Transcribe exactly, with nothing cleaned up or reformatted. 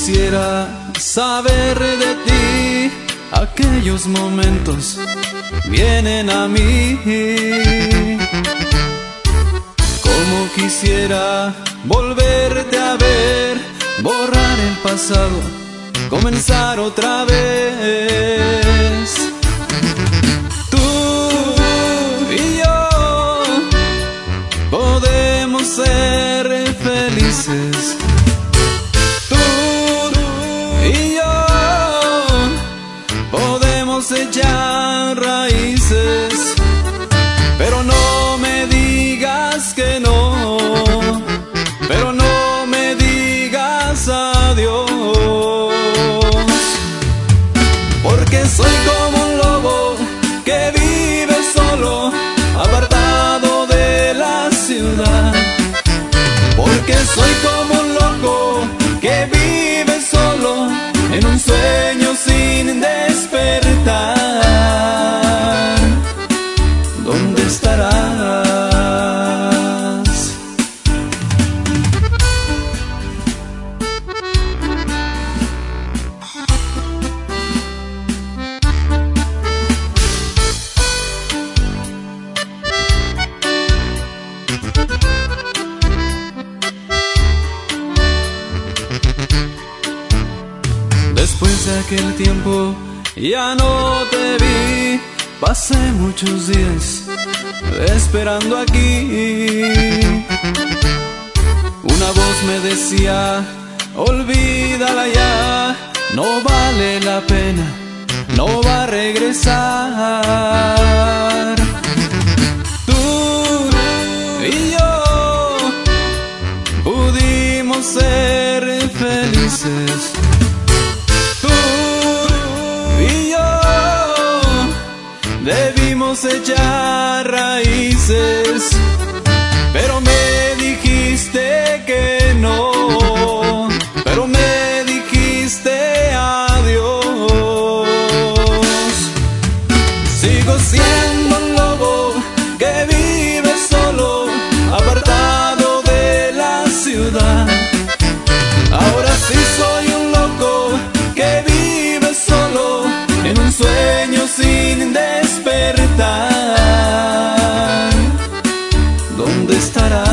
quisiera saber de ti, aquellos momentos vienen a mí. Como quisiera volverte a ver, borrar el pasado, comenzar otra vez. Tú y yo podemos ser felices. Tú y yo podemos echar raíces, pero no me digas que no, pero no me digas adiós, porque soy como un lobo que vive solo, apartado de la ciudad. Porque soy como un loco que vive solo en un sueño sin despertar. ¿Dónde estarás? Después de aquel tiempo ya no te vi, pasé muchos días esperando aquí. Una voz me decía, olvídala ya, no vale la pena, no va a regresar. Tú y yo pudimos ser felices. Debimos echar raíces, pero me dijiste que no, pero me dijiste adiós. Sigo siendo un lobo que vive solo, apartado de la ciudad. Ahora sí soy un loco que vive solo en un sueño sin despertar. ¿Dónde estarás?